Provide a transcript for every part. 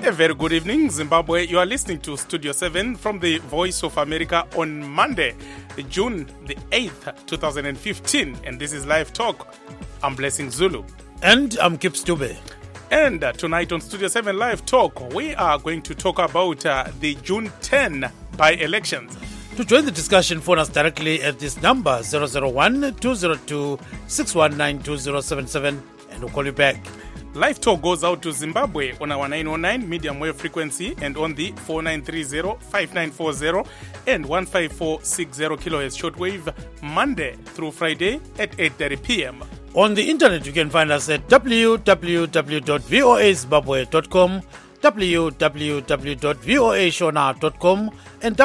A very good evening, Zimbabwe. You are listening to Studio 7 from the Voice of America on Monday, June the 8th, 2015. And this is Live Talk. I'm Blessing Zulu. And I'm Kip Stube. And tonight on Studio 7 Live Talk, we are going to talk about the June 10 by-elections. To join the discussion, phone us directly at this number, 001-202-619-2077, and we'll call you back. Live Talk goes out to Zimbabwe on our 909 medium wave frequency and on the 4930-5940 and 15460 kilohertz shortwave Monday through Friday at 8:30 p.m. On the internet, you can find us at www.voazimbabwe.com, www.voashona.com, and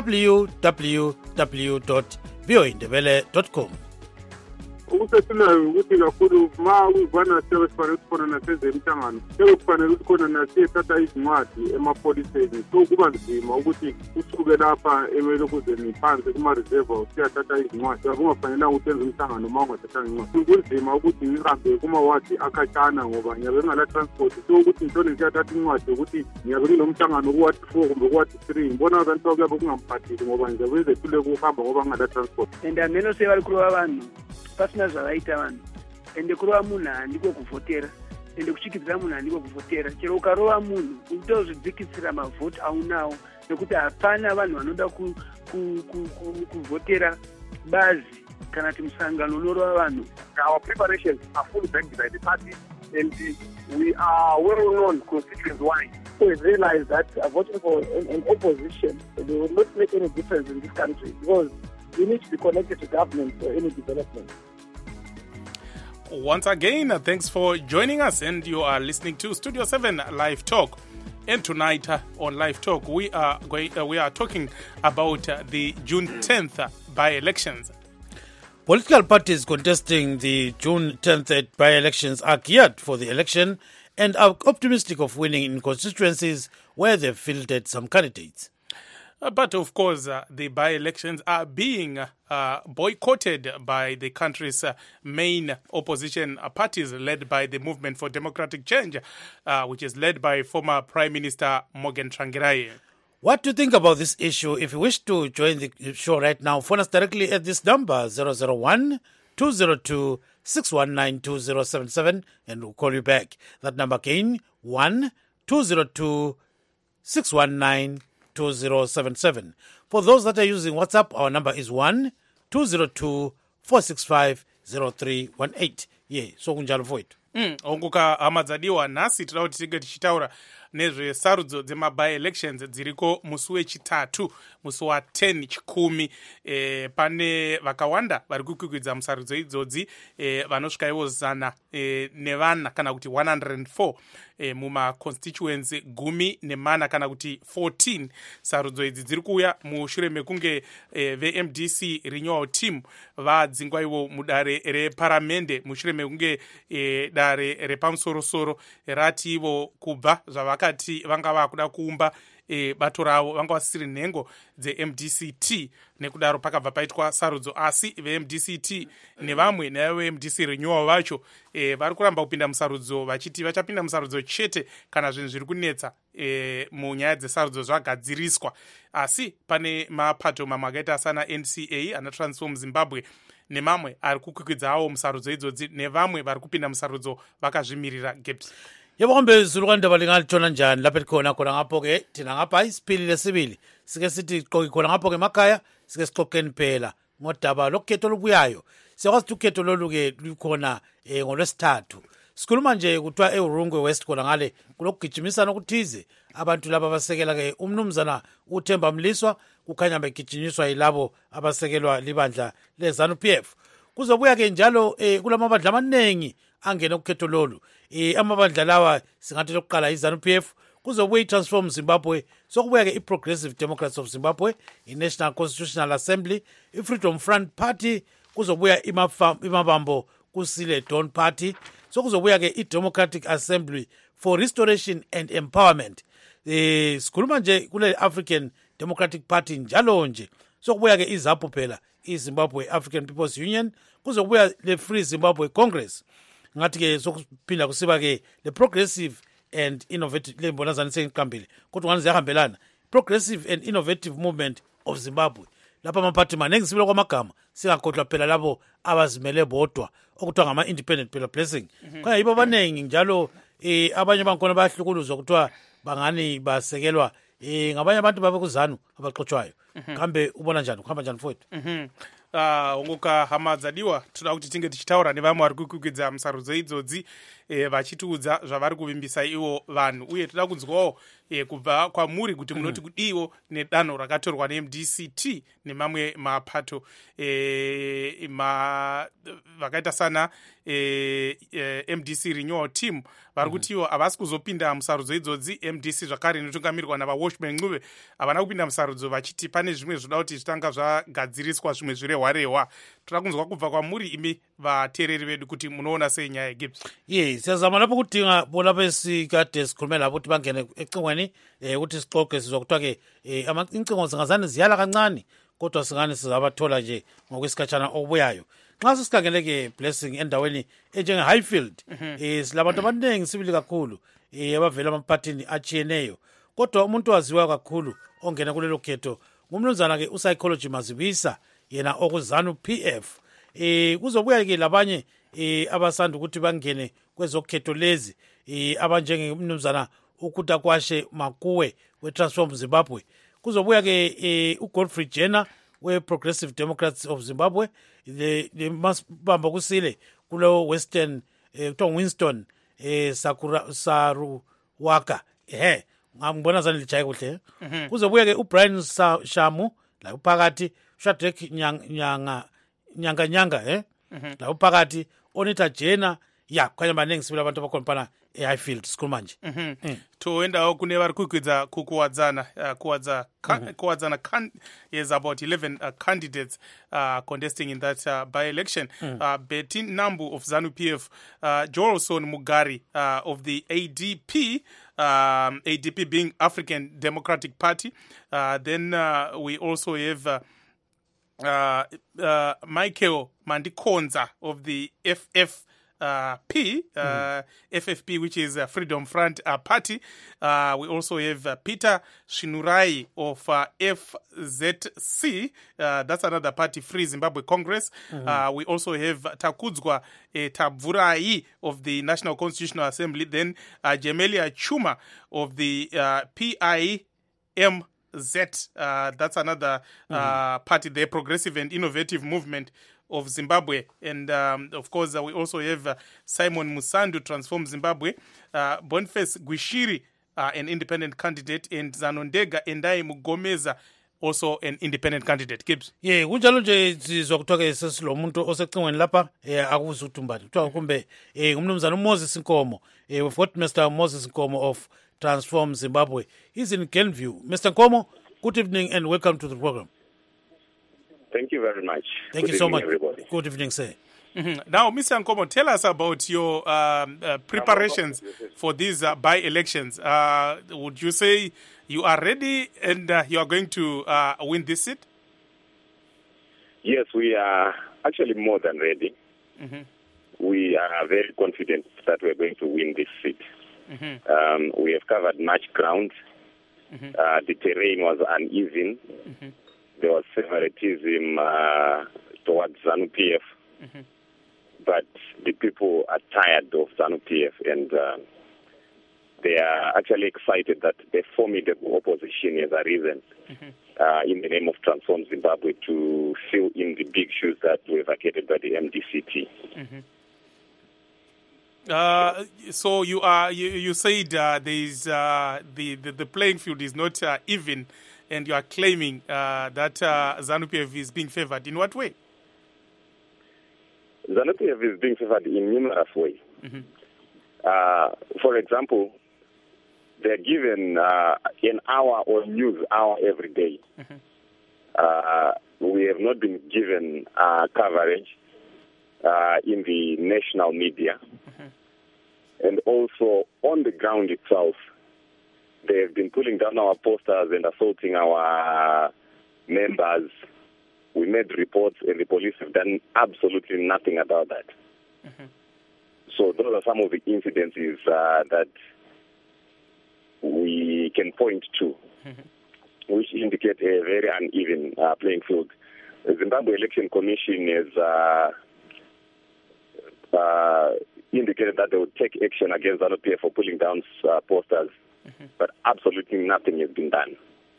www.voindebele.com. Ukusethinayo ukuthi kakhulu ma uyibona sekufanele ukukhona nasezemhlangano sekufanele ukukhona nasiyethatha izincwadi emapoliseni so kuba nzima ukuthi usuke lapha emelokuzeni phansi kuma-reserve usiyathatha izincwadi akungafanelanga ukuthi enze umhlangano ma ungathathanga incwadi kunzima ukuthi ngihambe kumawadi akhatshana ngoba ngiyabe ngala-transport so ukuthi ngitshone ngiyathatha incwadi ukuthi ngiyabe nginomhlangano kuwadi 4 kumbe kuwadi 3 ngibona abantu kuyabe kungamphathisi ngoba ngiyabe ngizehlule ukuhamba ngoba ngingala-transport and ameno sevalikulu vavanhu pasina zvavaita vanhu ende kurova munhu handiko kuvhotera ende kuchikidzira munhu handiko kuvhotera chero ukarova munhu utozvidzikisira mavhoti aunawo nekuti hapana vanhu vanoda kuvhotera bazi kana kuti musangano unorova vanhu. Our preparations are fully backed by the party and we are well known constituents-wise. We realize that voting for an opposition they will not make any difference in this country because we need to be connected to government for any development. Once again, thanks for joining us, and you are listening to Studio 7 Live Talk. And tonight on Live Talk, we are talking about the June 10th by-elections. Political parties contesting the June 10th by-elections are geared for the election and are optimistic of winning in constituencies where they've fielded some candidates. But of course, the by-elections are being boycotted by the country's main opposition parties led by the Movement for Democratic Change, which is led by former Prime Minister Morgan Tsvangirai. What do you think about this issue? If you wish to join the show right now, phone us directly at this number, 001-202-619-2077, and we'll call you back. That number again, 1-202-619-2077. For those that are using WhatsApp, our number is 1-202-465-0318. Yeah, so kunjalo for it. Onguka hamadzadiwa nhasi toda kuti tige tichitaura nezvesarudzo dzema-by-elections dziriko musi wechitatu, musi wa10 chikumi. Pane vakawanda vari kukwikwidza musarudzo idzodzi, vanosvika ivo zana nevana kana kuti 104 muma-constituency 10 kana kuti 14. Sarudzo idzi dziri kuuya mushure mekunge veMDC renewal team vadzingwa ivo mudare reparamende mushure mekunge dare repamusorosoro rati ivo kubva zvavakati vanga vakuda kuumba bato ravo vanga vasisiri nhengo dzeMDCT, nekudaro pakabva paitwa sarudzo. Asi veMDCT nevamwe neveMDC renewal vacho vari kuramba kupinda musarudzo vachiti vachapinda musarudzo chete kana zvinhu zviri kunetsa munyaya dzesarudzo zvagadziriswa. Asi pane mapato mamwe akaita sana NCA ana Transform Zimbabwe nemamwe ari kukwikwidza avo musarudzo idzodzi nevamwe vari kupinda musarudzo vakazvimirira gaps. Yebo kambe Zulu kwandaba lingalithola njani lapha khona ngapho ke thina ngapha isiphilile sibili sike sithi khona ngapho ke emakhaya sike sixoxeni phela ngodaba lokhetho lobuyayo. Siyakwazi ukhetho lolu ke likhona ngolwesithathu. Sikhuluma nje kuthiwa eUrungwe West khona ngale kulokugijimisana okuthize abantu laba abasekela ke umnumzana uThemba Mliswa kukhanya begijinyiswa yilabo abasekelwa libandla leZANU-PF. Kuzobuya ke njalo kulamabandla amaningi angena ukhetho lolu. Amabandla lawa singathi lokuqala iZANU-PF, kuzobuya iTransform Zimbabwe, sokubuya ke iProgressive Democrats of Zimbabwe, iNational Constitutional Assembly, iFreedom Front Party, kuzobuya imabambo kusile Dawn Party, sokuzobuya ke iDemocratic Assembly for Restoration and Empowerment. Sikhuluma nje kule African Democratic Party njalo nje, sokubuya ke iZAPU phela, iZimbabwe African People's Union, kuzobuya le Free Zimbabwe Congress. Ngathi ke sokuphinda kusiba ke le Progressive and innovative le mbona zani sengiqambile kodwa ngani ziyahambelana progressive and innovative movement of Zimbabwe lapha amaphathi maningi sibile kwamagama singakhohlwa phela labo abazimele bodwa okuthiwa ngama-independent phela blessing kaya yibo abaningi njalo abanye bankhona bayahlukuluzwa kuthiwa bangani basekelwa ngabanye abantu babe kuzanu abaxotshwayo kambe ubona njani kuhamba njani mfowethu ungokahamadzadiwa toda kuti tinge tichitaura nevamwe vari kukwikwidzira musarudzo idzodzi vachitiudza zvavari kuvimbisa ivo vanhu uye toda kunzwawo kubva kwamuri kuti munoti kudiwo nedanho rakatorwa nemdct nemamwe mapato vakaita sana mdc renewal team vari kuti ivo havasi kuzopinda musarudzo idzodzi mdc zvakare inotungamirwa navawashman ncube havana kupinda musarudzo vachiti pane zvimwe zvoda kuti zvitanga zvagadziriswa zvimwe zvirehwa toda kunzwa kubva kwamuri imi vateereri vedu kuti munoona sei nyaya yegibbs siyazama lapho kudinga bona besikade sikhulume lapho ukuthi bangene ecingweni ukuthi sixoxe sizwa kuthiwa-ke incingo zingazane ziyala kancane kodwa singane sizabathola nje ngokwesikhatshana okubuyayo nxa sesikhangele-ke blessing endaweni enjenge-highfield silabantu abaningi sibili kakhulu abavela amaphathini achiyeneyo kodwa umuntu waziwayo kakhulu ongena kulelo khetho ngumnumzana-ke upsychology mazibisa yena okuzanu PF kuzobuya-ke labanye abasanda ukuthi bangene kwezokhetho lezi abanjengemnumzana ukutakwashe makuwe we-Transform Zimbabwe kuzobuya-ke uGodfrey Jenner we-Progressive Democrats of Zimbabwe masibamba kusile kulo Western kuthiwa Winston Saruwaka ngambona zani lijaye kuhle kuzobuya-ke uBrian Shamu la uphakathi Shadrack Nyanga la uphakathi Onita Jenner khanya maningi sibili abantu abakhona phana eHighfield sikhuluma nje toendawo kune vari kukwidza kukuwadzana is about 11 candidates contesting in that by-election Betty Nambu of ZANU PF, Joelson Mugari of the ADP, ADP being African Democratic Party. Then we also have Michael Mandikonza of the FFP, which is Freedom Front Party. We also have Peter Shinurai of FZC. That's another party, Free Zimbabwe Congress. We also have Takudzwa Tabvurai of the National Constitutional Assembly. Then Jemelia Chuma of the PIMZ. That's another party, the Progressive and Innovative Movement of Zimbabwe. And of course we also have Simon Musandu, Transform Zimbabwe, Boniface Gwishiri, an independent candidate, and Zanondega Endai Mugomeza, also an independent candidate. Gibbs kunjalo nje sizwa kuthiwa-ke sesilo muntu osecingweni lapha akuze utumbani kuthiwa kumbe ngumnumzana uMoses Nkomo we've got Mr. Moses Nkomo of Transform Zimbabwe. He's in Glenview. Mr. Nkomo, good evening and welcome to the program. Thank you very much. Thank you so much. Everybody. Good evening, sir. Now, Mr. Nkomo, tell us about your preparations for these by-elections. Would you say you are ready and you are going to win this seat? Yes, we are actually more than ready. We are very confident that we're going to win this seat. We have covered much ground. The terrain was uneven. There was favoritism towards ZANU PF. But the people are tired of ZANU PF and they are actually excited that the formidable opposition has arisen in the name of Transform Zimbabwe to fill in the big shoes that were vacated by the MDCT. So you said there is the playing field is not even, and you are claiming that ZANU PF is being favored. In what way? ZANU PF is being favored in numerous ways. For example, they're given an hour or news hour every day. We have not been given coverage in the national media. And also on the ground itself, they have been pulling down our posters and assaulting our members. We made reports and the police have done absolutely nothing about that. So those are some of the incidences that we can point to, which indicate a very uneven playing field. The Zimbabwe Election Commission has indicated that they would take action against ZANU-PF for pulling down posters, but absolutely nothing has been done.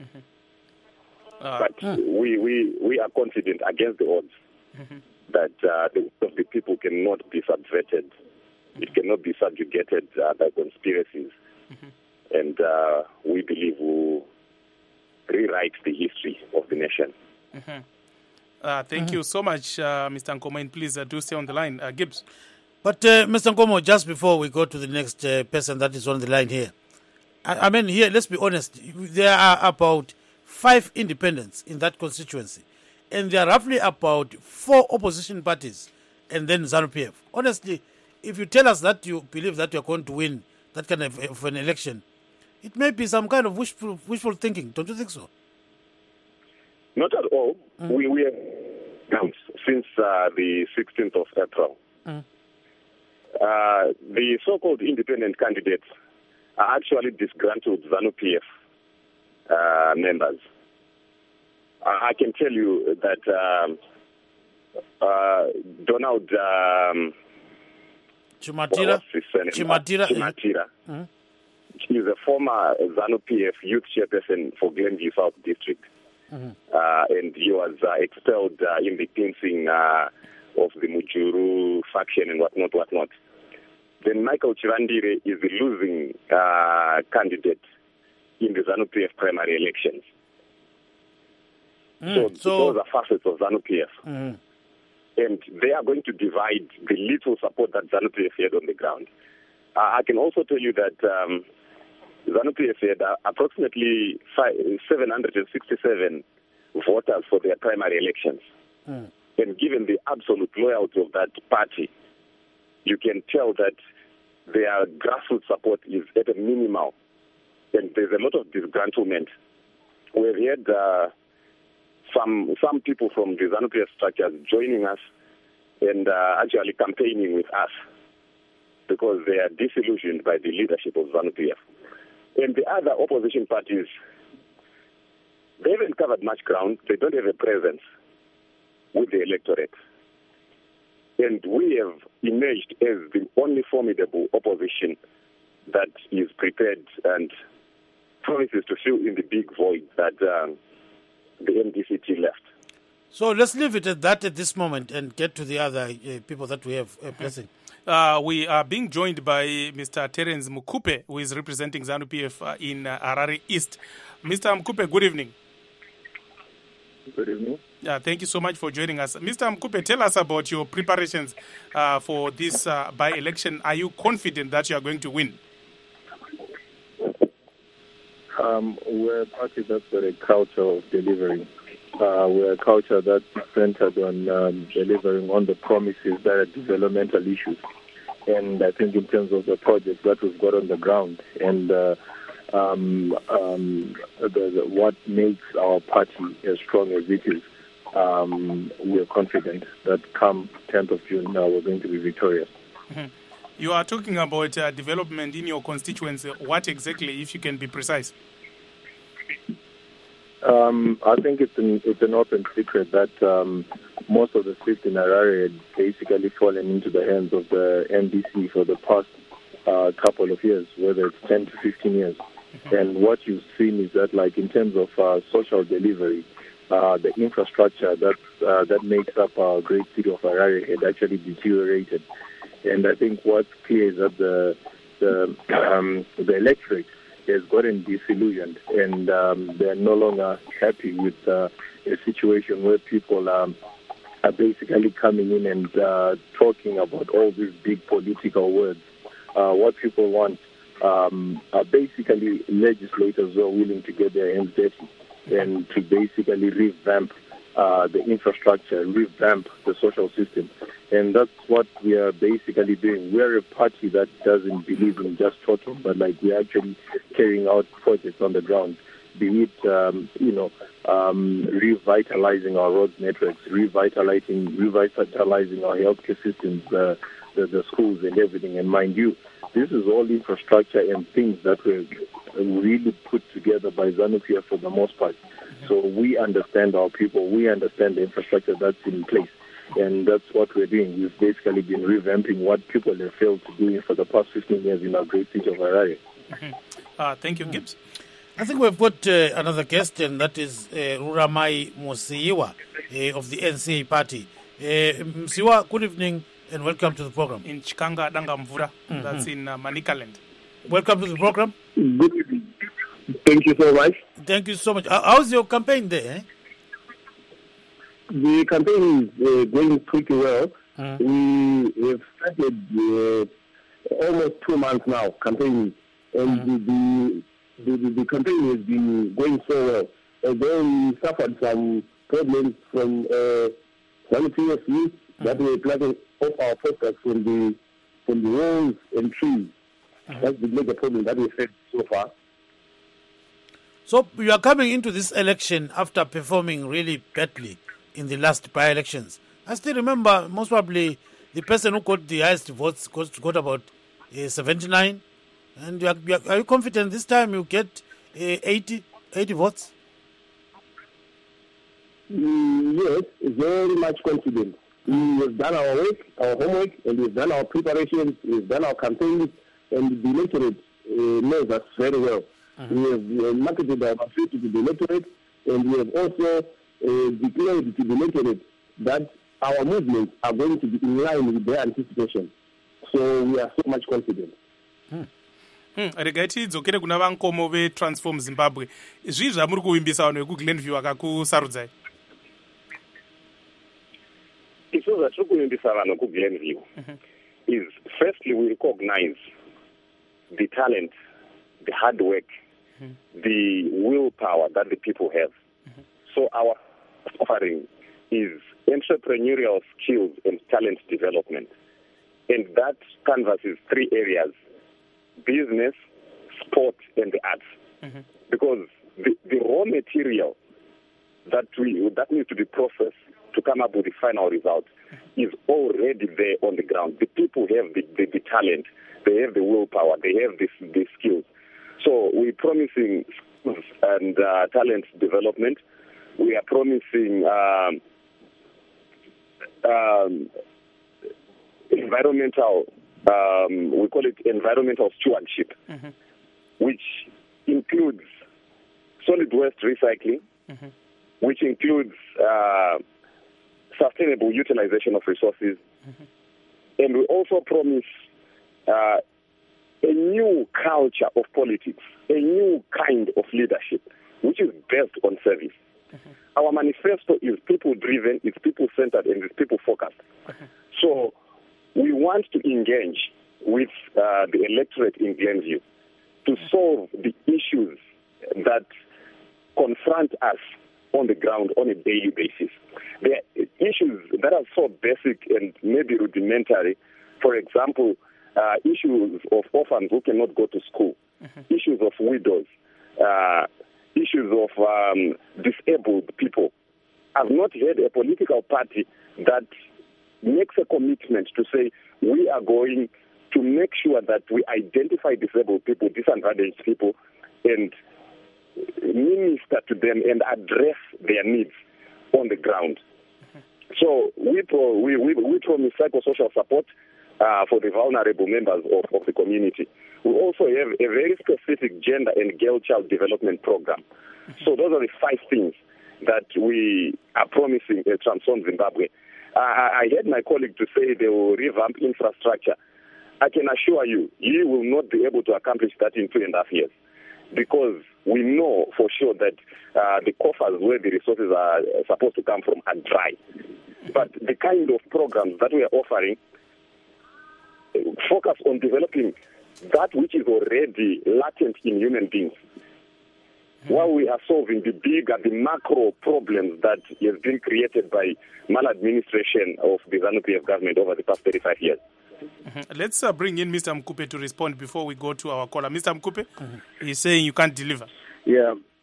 But we are confident against the odds that the people cannot be subverted. It cannot be subjugated by conspiracies. And we believe we'll rewrite the history of the nation. Thank you so much, Mr. Nkomo, and please do stay on the line. Gibbs. But Mr. Nkomo, just before we go to the next person that is on the line here, I mean, here, let's be honest, there are about 5 independents in that constituency, and there are roughly about 4 opposition parties, and then ZANU-PF. Honestly, if you tell us that you believe that you're going to win that kind of an election, it may be some kind of wishful thinking. Don't you think so? Not at all. We have since the 16th of April. The so-called independent candidates are actually disgruntled ZANU-PF members. I can tell you that Donald Chimatira. He is a former ZANU-PF youth chairperson for Glenview South District. And he was expelled in the cleansing of the Mujuru faction and whatnot. Then Michael Chirandire is the losing candidate in the ZANU-PF primary elections. So those are facets of ZANU-PF. And they are going to divide the little support that ZANU-PF had on the ground. I can also tell you that ZANU-PF had approximately 767 voters for their primary elections. And given the absolute loyalty of that party, you can tell that their grassroots support is at a minimal. And there's a lot of disgruntlement. We've had some people from the ZANU-PF structures joining us and actually campaigning with us because they are disillusioned by the leadership of ZANU-PF. And the other opposition parties, they haven't covered much ground. They don't have a presence with the electorate. And we have emerged as the only formidable opposition that is prepared and promises to fill in the big void that the MDCT left. So let's leave it at that at this moment and get to the other people that we have pressing. We are being joined by Mr. Terence Mukupe, who is representing ZANU-PF in Harare East. Mr. Mukupe, good evening. Good evening. Thank you so much for joining us. Mr. Mukupe, tell us about your preparations for this by-election. Are you confident that you are going to win? We're a party that's got a culture of delivering. We're a culture that's centered on delivering on the promises that are developmental issues. And I think in terms of the projects that we've got on the ground and what makes our party as strong as it is, we're confident that come 10th of June, we're going to be victorious. You are talking about development in your constituency. What exactly, if you can be precise? I think it's an open secret that most of the seats in Harare had basically fallen into the hands of the MDC for the past couple of years, whether it's 10 to 15 years. And what you've seen is that, like, in terms of social delivery, the infrastructure that makes up our great city of Harare had actually deteriorated. And I think what's clear is that the electorate has gotten disillusioned, and they're no longer happy with a situation where people are basically coming in and talking about all these big political words. What people want are basically legislators who are willing to get their hands dirty and to basically revamp the infrastructure, revamp the social system. And that's what we are basically doing. We're a party that doesn't believe in just talking, but like we're actually carrying out projects on the ground, be it, revitalizing our road networks, revitalizing our healthcare systems, the schools and everything. And mind you, this is all infrastructure and things that were really put together by ZANU-PF for the most part. So we understand our people, we understand the infrastructure that's in place. And that's what we're doing. We've basically been revamping what people have failed to do for the past 15 years in our great city of Harare. Thank you, Gibbs. I think we've got another guest, and that is Ruramai Musiwa of the NCA party. Musiwa, good evening and welcome to the program. In Chikanga Dangamvura, that's in Manicaland. Welcome to the program. Good evening. Thank you so much. Thank you so much. How's your campaign there? The campaign is going pretty well. We have started almost 2 months now campaigning, and the campaign has been going so well. Although we suffered some problems from some PSU that were planting off our focus from the walls and trees. That's the major problem that we faced so far. So you are coming into this election after performing really badly in the last by-elections. I still remember, most probably, the person who got the highest votes got about 79. And are you confident this time you get 80 votes? Yes, very much confident. We have done our work, our homework, and we've done our preparations, we've done our campaigns, and the electorate knows us very well. We have marketed our message to the electorate, and we have also declared to the electorate that our movements are going to be in line with their anticipation. So we are so much confident. Regai tidzokere kuna vankomo veTransform Zimbabwe. Zvii zvamuri kuvimbisa vanhu vekuGlenview vakakusarudzai? Isusu zvatiri kuvimbisa vanhu kuGlenview is, firstly, we recognize the talent, the hard work, the willpower that the people have. So our offering is entrepreneurial skills and talent development. And that canvasses 3 areas: business, sport, and the arts. Because the raw material that needs to be processed to come up with the final result is already there on the ground. The people have the talent, they have the willpower, they have the skills. So we're promising skills and talent development. We are promising environmental, we call it environmental stewardship, which includes solid waste recycling, which includes sustainable utilization of resources. And we also promise a new culture of politics, a new kind of leadership, which is based on service. Our manifesto is people-driven, it's people-centered, and it's people-focused. So we want to engage with the electorate in Glenview to solve the issues that confront us on the ground on a daily basis. There are issues that are so basic and maybe rudimentary. For example, issues of orphans who cannot go to school, issues of widows, issues of disabled people. I've not heard a political party that makes a commitment to say we are going to make sure that we identify disabled people, disadvantaged people, and minister to them and address their needs on the ground. So we promise psychosocial support for the vulnerable members of the community. We also have a very specific gender and girl-child development program. So those are the 5 things that we are promising Transform Zimbabwe. I heard my colleague to say they will revamp infrastructure. I can assure you, you will not be able to accomplish that in 2.5 years, because we know for sure that the coffers where the resources are supposed to come from are dry. But the kind of programs that we are offering focus on developing that which is already latent in human beings, while we are solving the bigger, the macro problems that have been created by maladministration of the ZANU-PF government over the past 35 years. Let's bring in Mr. Mkupe to respond before we go to our caller. Mr. Mkupe, he's saying you can't deliver. Yeah.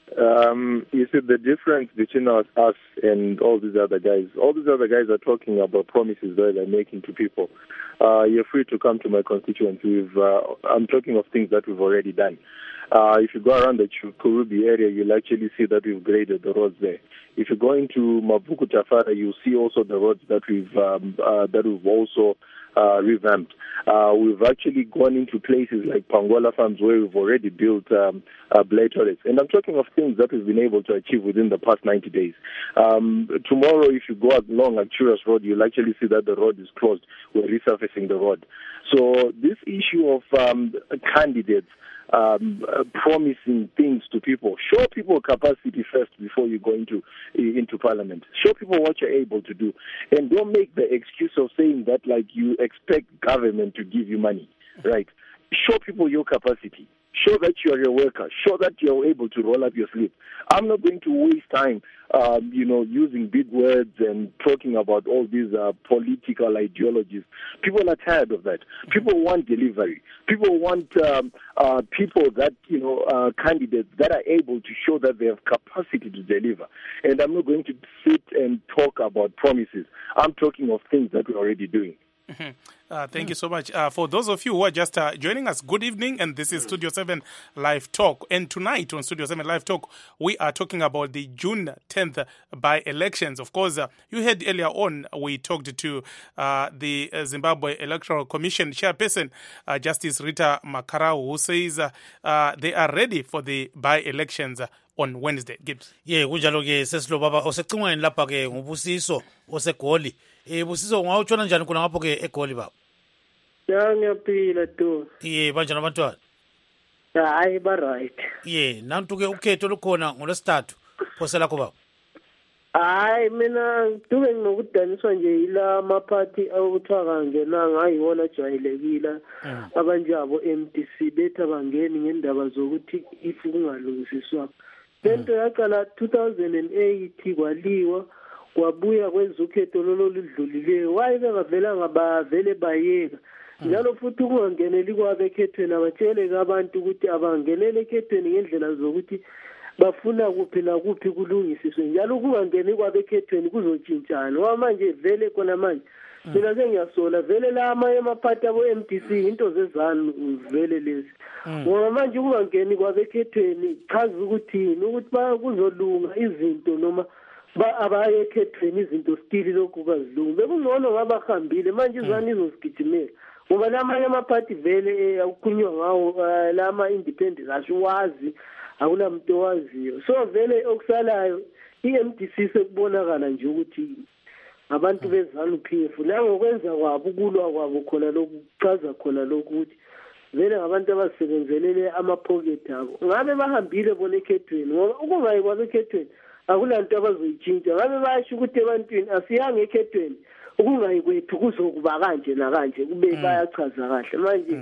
You see, the difference between us and all these other guys are talking about promises that they're making to people. You're free to come to my constituency. I'm talking of things that we've already done. If you go around the Kurubi area, you'll actually see that we've graded the roads there. If you go into Mabuku Tafara, you'll see also the roads that we've also revamped. We've actually gone into places like Pangola Farms where we've already built blade toilets. And I'm talking of things that we've been able to achieve within the past 90 days. Tomorrow, if you go along Arcturus Road, you'll actually see that the road is closed. We're resurfacing the road. So this issue of candidates promising things to people. Show people capacity first before you go into parliament. Show people what you're able to do. And don't make the excuse of saying that like you expect government to give you money, right? Show people your capacity. Show that you are a worker. Show that you are able to roll up your sleeve. I'm not going to waste time, using big words and talking about all these political ideologies. People are tired of that. People want delivery. People want people that, candidates that are able to show that they have capacity to deliver. And I'm not going to sit and talk about promises. I'm talking of things that we're already doing. Thank you so much. For those of you who are just joining us, good evening, and this is Studio 7 Live Talk. And tonight on Studio 7 Live Talk, we are talking about the June 10th by-elections. Of course, you heard earlier on, we talked to the Zimbabwe Electoral Commission chairperson, Justice Rita Makarau, who says they are ready for the by-elections on Wednesday. Gibbs. Yeah, kunjalo-ke sesilo baba osecingweni lapha-ke ngubusiso osegoli. Busiso ungawutshona njani kuna ngapho-ke egoli baba? Ya ngiyaphila tu. Banjani abantwana? Hayi ba-right. Nantu-ke ukhetho lukhona ngolwesithathu. Phose lakho baba? Hayi mina duke nginokudaniswa nje yila amaphathi okuthiwa kangenanga ayiwona ajwayelekile abanjabo MDC bethi abangeni ngendaba zokuthi if kungalungisiswa. Lento yaqala 2008 kwaliwa kwabuya kwenza ukhetho lolo lidlulileyo wayebengavelanga bavele bayeka njalo futhi kungangeneli kwabekhethweni abatshele abantu ukuthi abangenele ekhethweni ngendlela zokuthi bafuna kuphi nakuphi kulungisiswe njalo kungangeni kwabekhethweni kuzotshintshana ngoba manje vele khona manje mina sengiyasola vele la amanye amaphathi abo MDC into zezanu vele lezi ngoba manje kungangeni kwabekhethweni chaza ukuthini ukuthi kuzolunga izinto noma abaye ekhethweni izinto stili lokhu kazilungu bekungcono ngabahambile manje izani izosigijimela ngoba lamanye amaphathi vele akukhulunywa ngawo lama independent asiwazi akunamuntu owaziyo so vele okusalayo iMDC sekubonakala nje ukuthi abantu bezanu PF la ngokwenza kwabo ukulwa kwabo khona lokuchaza khona lokuthi vele ngabantu abasebenzelele amapocket abo ngabe bahambile bona ekhethweni ngoba ukungayi kwabekhethweni akulanto abazoyitshintsha ngabe bayasho ukuthi ebantwini asiyange ekhethweni ukungayi kwethu kuzokuba kanje nakanje kube bayachaza kahle manje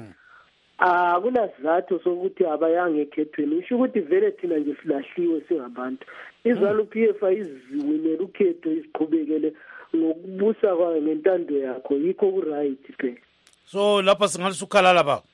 akunasizathu sokuthi abayange ekhethweni usho ukuthi vele thina nje silahliwe singabantu izanu PF ayiziwinela ukhetho isiqhubekele ngokubusa kwayo ngentando yakho yikho ku-right phela so lapha singalusukhalala baba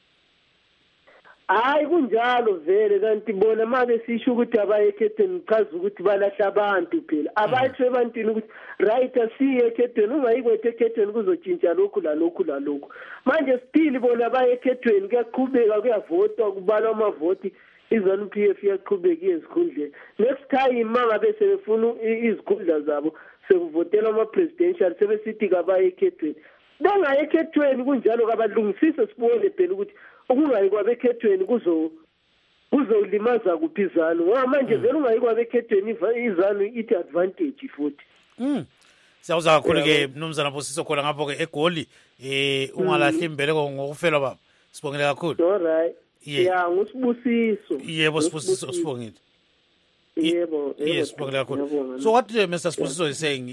hayi kunjalo vele kanti bona mabe sisho ukuthi abayekhethweni chaza ukuthi balahla abantu phela abathi ebantwini ukuthi right asiye ekhethweni ungayikwethe ekhethweni kuzotshintsha lokhu lalokhu manje still bona abayekhethweni kuyaqhubeka kuyavotwa kubalwa amavoti izanu PF yaqhubeka iyezikhundleni next time mangabe sebefuna izikhundla zabo sekuvotela ama-presidential sebesithi kabayekhethweni bengayekhethweni kunjalo kabalungisise sibone phela ukuthi ukungayi kwabekhethweni kuzolimaza kuphi izanu ngoba manje vele ungayi kwabekhethweni izanu ithi advantage futhi siyawuza kakhulu-ke mnumzana Busiso khona ngapho-ke egoli ungalahli imbeleko ngokufelwa baba sibongile kakhulu alright ya ngusibusiso yebo Sibusiso sibongile yebo yes sibongile kakhulu so what Mr. Sibusiso is saying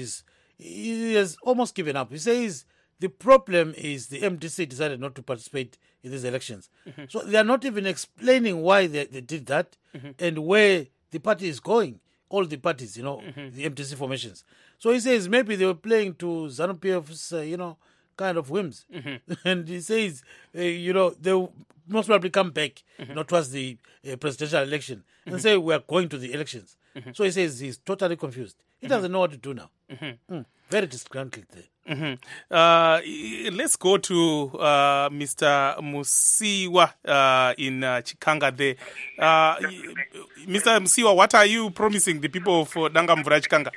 he has almost given up. He says the problem is the MDC decided not to participate in these elections. So they are not even explaining why they did that and where the party is going. All the parties, the MDC formations. So he says maybe they were playing to ZANU-PF's, kind of whims. And he says, you know, they will most probably come back, not towards the presidential election, and say we are going to the elections. So he says he's totally confused. He doesn't know what to do now. Very disgruntled there. Let's go to Mr. Musiwa in Chikanga there. Mr. Musiwa, what are you promising the people of Dangamvura Chikanga?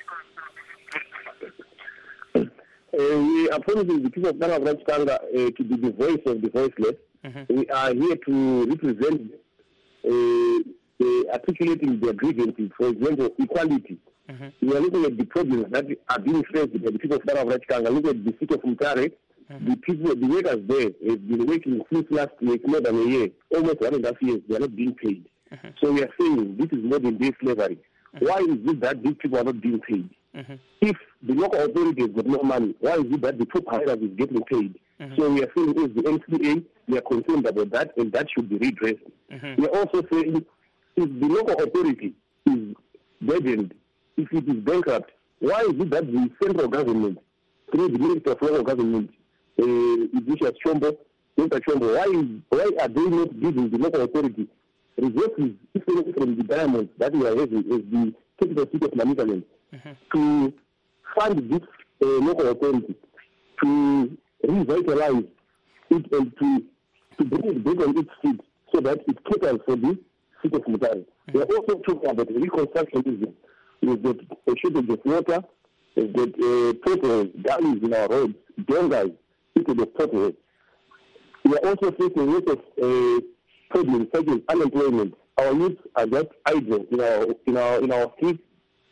We are promising the people of Dangamvura Chikanga to be the voice of the voiceless. We are here to represent articulating their grievances, for example, equality. We are looking at the problems that are being faced by the people of Dangamvura Chikanga. Look at the city of Mutare. The people, the workers there have been working since last week, more than a year, almost 1.5 years. They are not being paid. So we are saying this is modern day slavery. Why is it that these people are not being paid? If the local authorities got no money, why is it that the top hierarchy is getting paid? So we are saying as the NCA, we are concerned about that, and that should be redressed. We are also saying if the local authority is burdened, if it is bankrupt, why is it that the central government, through the Minister of Local Government, Idrisha Chombo, why are they not giving the local authority resources, especially from the diamonds that we are having as the capital city of Namibia, to fund this local authority, to revitalize it and to bring it back on its feet so that it caters for the city of Mutare. We are also talking about reconstructionism. We've got a shortage of water, we've got potholes, gullies in our roads, dangers, people of potholes. We are also facing a lot of problems such as unemployment. Our youth are just idle in our streets.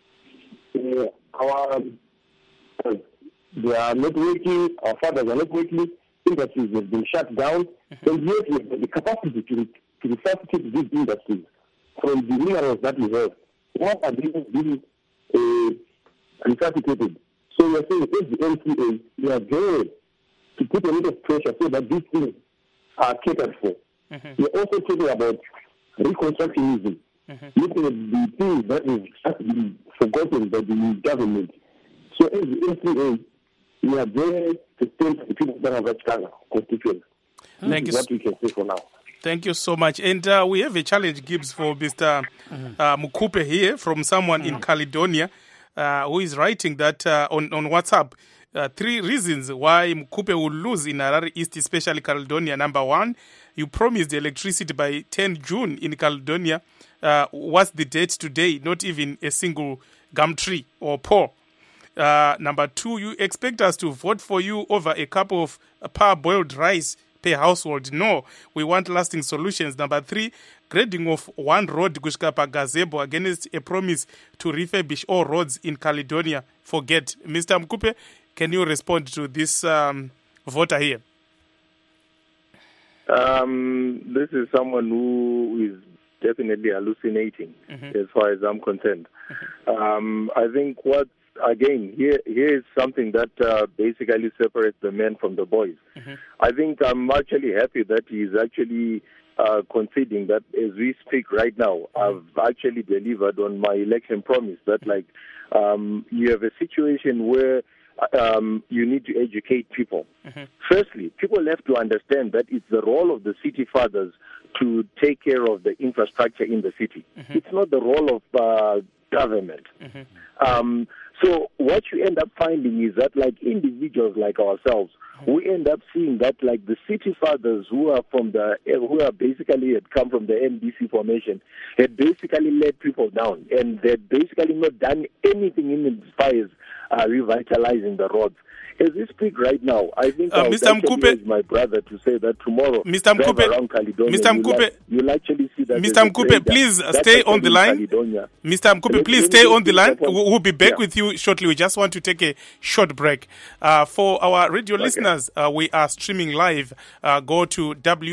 They are not working, our fathers are not working, industries have been shut down, and yet we have the capacity to resuscitate these industries from the minerals that we have. What are they being resuscitated? So we are saying, as the NCA, we are there to put a little pressure so that these things are catered for. We are also talking about reconstructionism, looking at the things that have been forgotten by the government. So as the NCA, we are there to stand for the people of Dangamvura Chikanga constituents. Thank you. What we can say for now. Thank you so much. And we have a challenge, Gibbs, for Mr. Mukupe here from someone in Caledonia who is writing that on WhatsApp. 3 reasons why Mukupe will lose in Harare East, especially Caledonia. Number 1, you promised electricity by 10 June in Caledonia. What's the date today? Not even a single gum tree or paw. Number 2, you expect us to vote for you over a cup of parboiled rice per household. No, we want lasting solutions. Number 3, grading of one road Gushkapa Gazebo against a promise to refurbish all roads in Caledonia. Forget. Mr. Mukupe, can you respond to this voter here? This is someone who is definitely hallucinating as far as I'm concerned. I think here is something that basically separates the men from the boys. I think I'm actually happy that he's actually conceding that as we speak right now, I've actually delivered on my election promise that you have a situation where you need to educate people. Firstly, people have to understand that it's the role of the city fathers to take care of the infrastructure in the city. It's not the role of government. So what you end up finding is that individuals like ourselves, we end up seeing that the city fathers who basically had come from the NDC formation had basically let people down, and they'd basically not done anything in as far as revitalizing the roads. As we speak right now, I think Mr. Mukupe, my brother to say that tomorrow, Mr. Mukupe, you'll actually see that. Mr. Mukupe, please stay on the line. Mr. Mukupe, please stay on the line. We'll be back with you shortly. We just want to take a short break. For our radio listeners, we are streaming live. Go to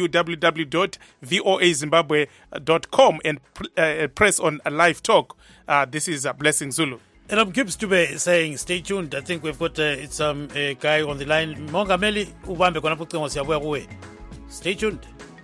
www.voazimbabwe.com and press on live talk. This is Blessing Zulu. And I'm Gibbs Dube saying, stay tuned. I think we've got a guy on the line. Mongameli, ubambe kona puti. Stay tuned.